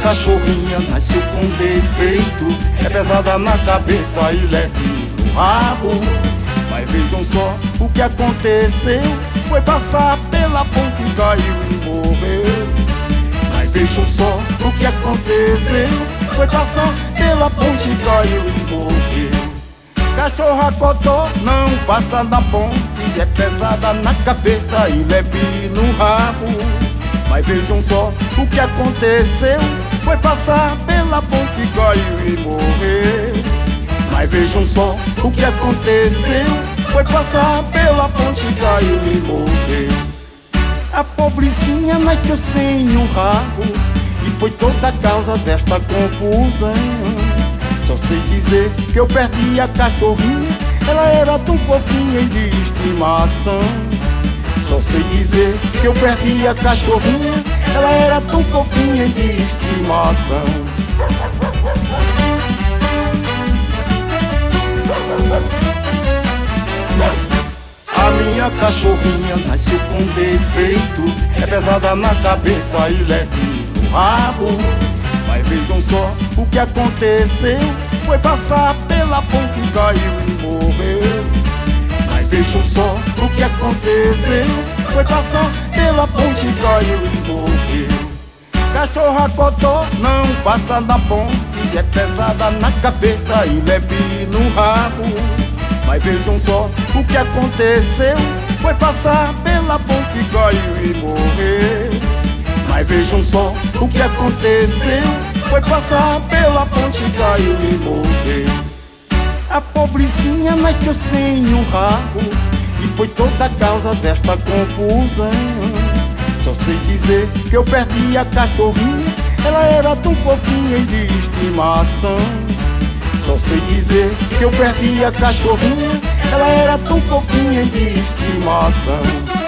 cachorrinha nasceu com defeito, é pesada na cabeça e leve no rabo. Mas vejam só o que aconteceu, foi passar pela ponte e caiu e morreu. Mas vejam só o que aconteceu, foi passar pela ponte e caiu e morreu. Cachorra cotó não passa na ponte, é pesada na cabeça e leve no rabo. Mas vejam só o que aconteceu, foi passar pela ponte e caiu e morreu. Mas vejam só o que aconteceu, foi passar pela ponte e caiu e morreu. A pobrecinha nasceu sem o rabo e foi toda a causa desta confusão. Só sei dizer que eu perdi a cachorrinha, ela era tão fofinha e de estimação. Só sei dizer que eu perdi a cachorrinha, ela era tão fofinha e de estimação. A minha cachorrinha nasceu com defeito, é pesada na cabeça e leve no rabo. Mas vejam só o que aconteceu, foi passar pela ponte e caiu e morreu. Mas vejam só o que aconteceu, foi passar pela ponte e caiu e morreu. Cachorra cotó não passa na ponte, é pesada na cabeça e leve no rabo. Mas vejam só o que aconteceu, foi passar pela ponte e caiu e morreu. Mas vejam só o que aconteceu, foi passar pela ponte e caiu e morreu. A pobrecinha nasceu sem o rabo e foi toda a causa desta confusão. Só sei dizer que eu perdi a cachorrinha, ela era tão fofinha e de estimação. Só sei dizer que eu perdi a cachorrinha, ela era tão fofinha e de estimação.